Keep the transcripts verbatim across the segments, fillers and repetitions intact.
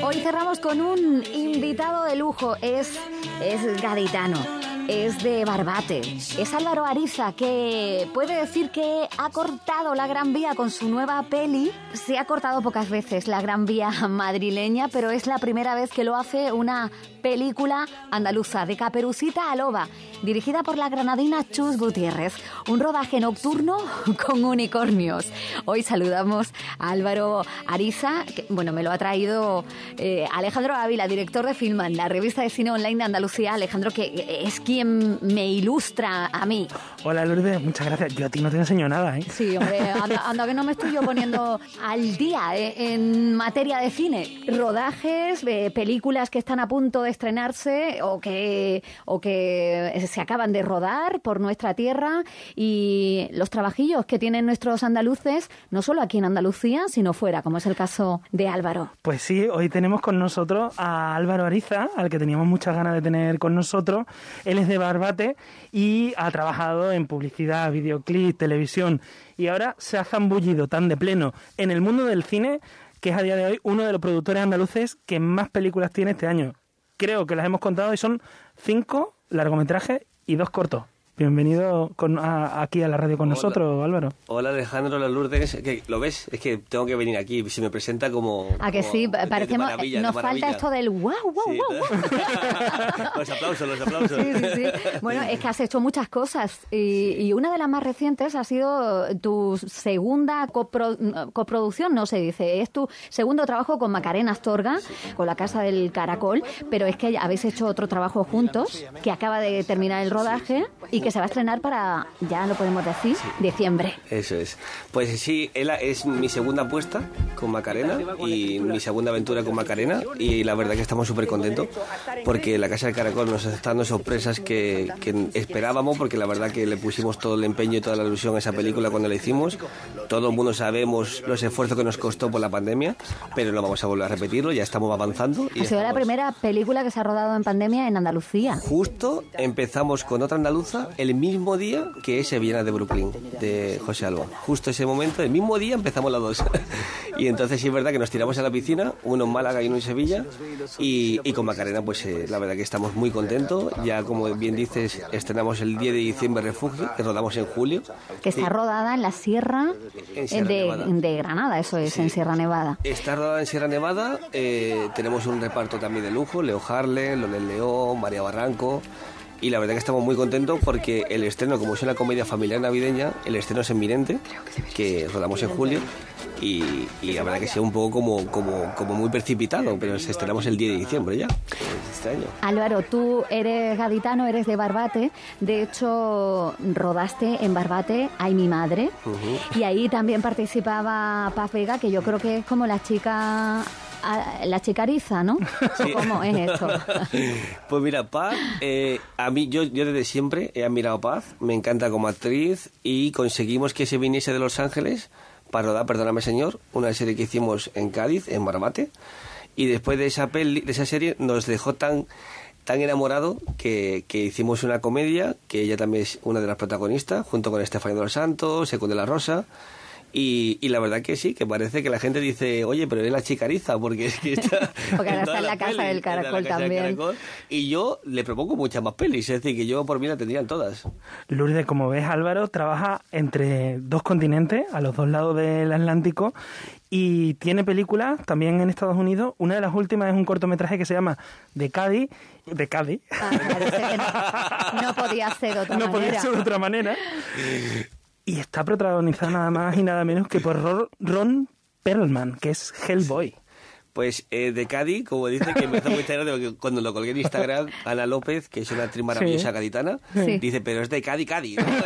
Hoy cerramos con un invitado de lujo. Es, es gaditano, es de Barbate. Es Álvaro Ariza, que puede decir que ha cortado la Gran Vía con su nueva peli. Se ha cortado pocas veces la Gran Vía madrileña, pero es la primera vez que lo hace una película andaluza, de Caperucita a Loba, dirigida por la granadina Chus Gutiérrez. Un rodaje nocturno con unicornios. Hoy saludamos a Álvaro Ariza, que, bueno, me lo ha traído eh, Alejandro Ávila, director de Filman, la revista de cine online de Andalucía. Alejandro, que es quien me ilustra a mí. Hola, Lourdes, muchas gracias. Yo a ti no te enseño nada, ¿eh? Sí, hombre, anda, anda que no me estoy yo poniendo al día eh, en materia de cine. Rodajes, eh, películas que están a punto de estrenarse o que, o que se acaban de rodar por nuestra tierra, y los trabajillos que tienen nuestros andaluces, no solo aquí en Andalucía, sino fuera, como es el caso de Álvaro. Pues sí, hoy tenemos con nosotros a Álvaro Ariza, al que teníamos muchas ganas de tener con nosotros. Él es de Barbate y ha trabajado en publicidad, videoclip, televisión, y ahora se ha zambullido tan de pleno en el mundo del cine que es a día de hoy uno de los productores andaluces que más películas tiene este año. Creo que las hemos contado y son cinco largometrajes y dos cortos. Bienvenido con, a, aquí a la radio con hola. nosotros, Álvaro. Hola, Alejandro, la Lourdes. Que, ¿Lo ves? Es que tengo que venir aquí. Se me presenta como... ¿A que como sí? Parecemos... De, de nos maravilla. falta esto del wow, wow, sí, wow, wow. Los aplausos, los aplausos. Sí, sí, sí. Bueno, es que has hecho muchas cosas. Y, y una de las más recientes ha sido tu segunda copro, coproducción, no se dice. Es tu segundo trabajo con Macarena Astorga, sí. con La Casa del Caracol. Pero es que habéis hecho otro trabajo juntos, que acaba de terminar el rodaje y que se va a estrenar para, ya lo podemos decir, sí. diciembre. Eso es. Pues sí, ella es mi segunda apuesta con Macarena y mi segunda aventura con Macarena, y la verdad que estamos súper contentos porque La Casa del Caracol nos está dando sorpresas que, que esperábamos, porque la verdad que le pusimos todo el empeño y toda la ilusión a esa película cuando la hicimos. Todo el mundo sabemos los esfuerzos que nos costó por la pandemia, pero no vamos a volver a repetirlo, ya estamos avanzando. Y ha sido estamos... la primera película que se ha rodado en pandemia en Andalucía. Justo empezamos con otra andaluza el mismo día que es Sevillana de Brooklyn, de José Alba. Justo ese momento, el mismo día empezamos las dos. Y entonces sí es verdad que nos tiramos a la piscina, uno en Málaga y uno en Sevilla, y, y con Macarena pues eh, la verdad que estamos muy contentos. Ya como bien dices, estrenamos el diez de diciembre Refugio, que rodamos en julio. Que está sí. rodada en la sierra, en Sierra de, Nevada. de Granada, eso es, sí. en Sierra Nevada. Está rodada en Sierra Nevada, eh, tenemos un reparto también de lujo, Leo Harle, Loren León, María Barranco. Y la verdad que estamos muy contentos porque el estreno, como es una comedia familiar navideña, el estreno es en Mirente, que rodamos en julio, y, y la verdad que sea un poco como, como, como muy precipitado, pero estrenamos el diez de diciembre ya, este año. Álvaro, tú eres gaditano, eres de Barbate, de hecho rodaste en Barbate Ay mi madre, uh-huh. y ahí también participaba Paz Vega, que yo creo que es como la chica... la chicariza, ¿no? Sí. ¿Cómo es esto? Pues mira, Paz, eh, a mí, yo, yo desde siempre he admirado a Paz, me encanta como actriz, y conseguimos que se viniese de Los Ángeles para rodar Perdóname Señor, una serie que hicimos en Cádiz, en Barbate, y después de esa peli, de esa serie nos dejó tan tan enamorado que, que hicimos una comedia, que ella también es una de las protagonistas, junto con Estefanía de los Santos, Seco de la Rosa. Y, y la verdad que sí, que parece que la gente dice, oye, pero es la chicariza, porque es que está... porque ahora está en la Casa del Caracol también. Y yo le propongo muchas más pelis, es decir, que yo por mí la tendrían todas. Lourdes, como ves, Álvaro trabaja entre dos continentes, a los dos lados del Atlántico, y tiene películas también en Estados Unidos. Una de las últimas es un cortometraje que se llama De Cádiz, de Cádiz. Ah, parece que no, no podía ser de otra no manera. No podía ser de otra manera. Y está protagonizada nada más y nada menos que por Ron Perlman, que es Hellboy. Pues eh, de Cádiz, como dice, que empezó muy tarde, cuando lo colgué en Instagram, Ana López, que es una actriz maravillosa, sí. gaditana, sí. dice, pero es de Cádiz, Cádiz, ¿no?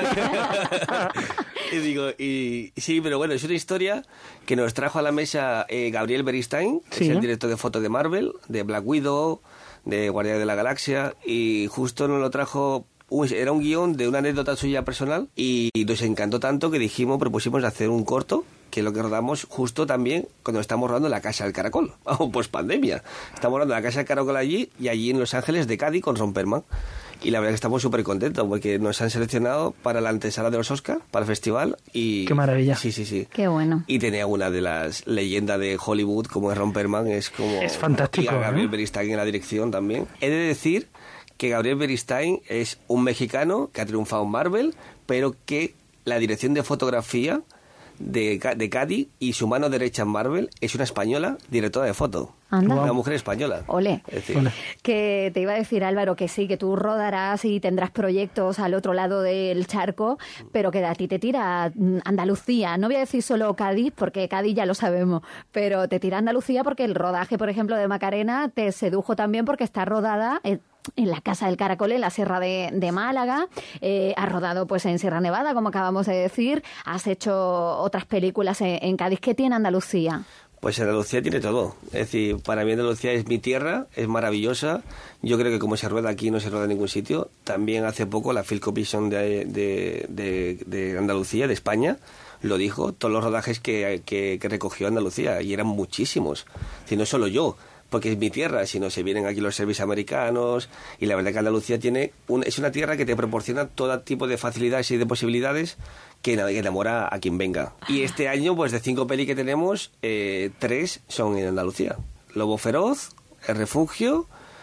Y digo, y sí, pero bueno, es una historia que nos trajo a la mesa eh, Gabriel Beristain, que sí. es el director de foto de Marvel, de Black Widow, de Guardianes de la Galaxia, y justo nos lo trajo... Era un guión de una anécdota suya personal y nos encantó tanto que dijimos, propusimos hacer un corto que es lo que rodamos justo también cuando estamos rodando en la Casa del Caracol, o post pandemia. Estamos rodando en la Casa del Caracol allí y allí en Los Ángeles de Cádiz con Romperman. Y la verdad es que estamos súper contentos porque nos han seleccionado para la antesala de los Oscar, para el festival. Y ¡qué maravilla! Sí, sí, sí. ¡Qué bueno! Y tenía una de las leyendas de Hollywood, como es Romperman, es como... Es fantástico. Y a Gabriel ¿eh? Beristain en la dirección también. He de decir que Gabriel Beristain es un mexicano que ha triunfado en Marvel, pero que la dirección de fotografía de, de Cádiz y su mano derecha en Marvel es una española directora de foto. Anda. Una mujer española. Ole. Es decir, Ole. Que te iba a decir, Álvaro, que sí, que tú rodarás y tendrás proyectos al otro lado del charco, pero que a ti te tira Andalucía. No voy a decir solo Cádiz, porque Cádiz ya lo sabemos, pero te tira Andalucía porque el rodaje, por ejemplo, de Macarena te sedujo también porque está rodada en, en la Casa del Caracol, en la Sierra de, de Málaga. Eh, has rodado pues en Sierra Nevada, como acabamos de decir. Has hecho otras películas en, en Cádiz. ¿Qué tiene Andalucía? Pues Andalucía tiene todo. Es decir, para mí Andalucía es mi tierra, es maravillosa. Yo creo que como se rueda aquí no se rueda en ningún sitio. También hace poco la Film Commission de, de, de, de Andalucía, de España, lo dijo, todos los rodajes que, que, que recogió Andalucía, y eran muchísimos. Es decir, no solo yo, porque es mi tierra, sino se vienen aquí los servicios americanos, y la verdad que Andalucía tiene un, es una tierra que te proporciona todo tipo de facilidades y de posibilidades que enamora a quien venga. Y este año, pues de cinco pelis que tenemos, eh, tres son en Andalucía. Lobo Feroz, El Refugio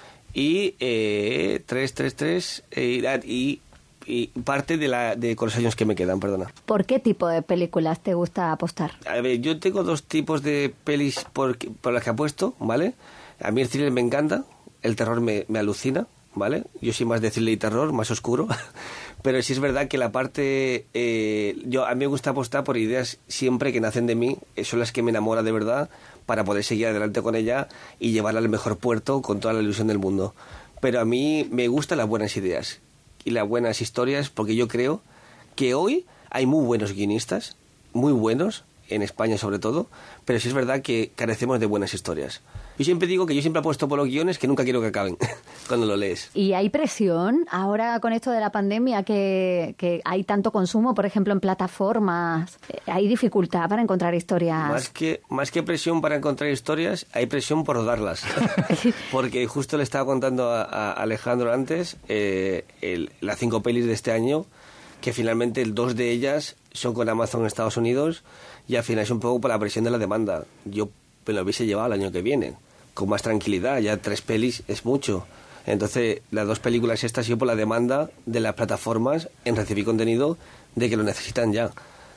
y eh, tres, tres, tres eh, y, y parte de la de con los años que me quedan, perdona. ¿Por qué tipo de películas te gusta apostar? A ver, yo tengo dos tipos de pelis por, por las que apuesto, ¿vale? A mí el thriller me encanta, el terror me, me alucina, ¿vale? Yo soy más de thriller y terror, más oscuro. Pero sí es verdad que la parte... Eh, yo a mí me gusta apostar por ideas siempre que nacen de mí, son las que me enamoran de verdad, para poder seguir adelante con ella y llevarla al mejor puerto con toda la ilusión del mundo. Pero a mí me gustan las buenas ideas y las buenas historias, porque yo creo que hoy hay muy buenos guionistas, muy buenos, en España sobre todo, pero sí es verdad que carecemos de buenas historias. Yo siempre digo que yo siempre apuesto por los guiones que nunca quiero que acaben cuando lo lees. ¿Y hay presión ahora con esto de la pandemia, que, que hay tanto consumo, por ejemplo, en plataformas? ¿Hay dificultad para encontrar historias? Más que, más que presión para encontrar historias, hay presión por rodarlas. Porque justo le estaba contando a, a Alejandro antes, eh, el, las cinco pelis de este año, que finalmente dos de ellas son con Amazon en Estados Unidos, y al final es un poco por la presión de la demanda. Yo me lo hubiese llevado el año que viene, con más tranquilidad, ya tres pelis es mucho. Entonces, las dos películas estas ha sido por la demanda de las plataformas en recibir contenido de que lo necesitan ya.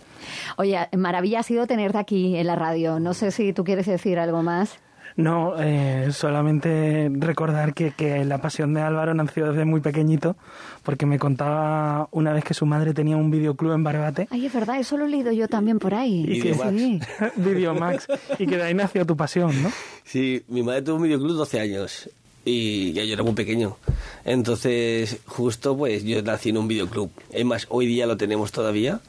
Oye, maravilla ha sido tenerte aquí en la radio. No sé si tú quieres decir algo más. No, eh, solamente recordar que, que la pasión de Álvaro nació desde muy pequeñito, porque me contaba una vez que su madre tenía un videoclub en Barbate. Ay, es verdad, eso lo he leído yo también por ahí. Y sí, Videomax. sí. Videomax. Y que de ahí nació tu pasión, ¿no? Sí, mi madre tuvo un videoclub doce años y ya yo era muy pequeño. Entonces, justo pues yo nací en un videoclub. Es más, hoy día lo tenemos todavía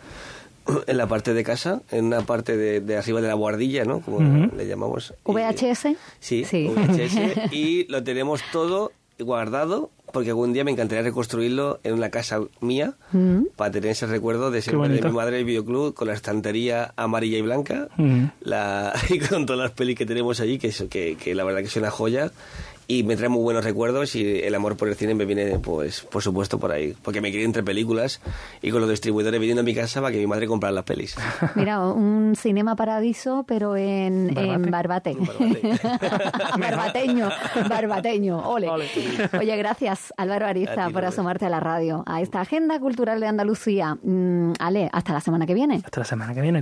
en la parte de casa, en una parte de, de arriba de la guardilla, ¿no? Como uh-huh. le llamamos. ¿V H S? Y, sí, sí, V H S. Y lo tenemos todo guardado, porque algún día me encantaría reconstruirlo en una casa mía, uh-huh. para tener ese recuerdo de siempre de mi madre el videoclub, con la estantería amarilla y blanca, uh-huh. la, y con todas las pelis que tenemos allí, que, que, que la verdad que es una joya. Y me trae muy buenos recuerdos, y el amor por el cine me viene, pues, por supuesto, por ahí. Porque me crié entre películas y con los distribuidores viniendo a mi casa para que mi madre comprara las pelis. Mira, un Cinema Paradiso, pero en Barbate. En Barbate. Barbate. Barbateño, barbateño, ole. ole. Oye, gracias, Álvaro Ariza, ti, por asomarte a la radio, a esta agenda cultural de Andalucía. Mm, Ale, hasta la semana que viene. Hasta la semana que viene.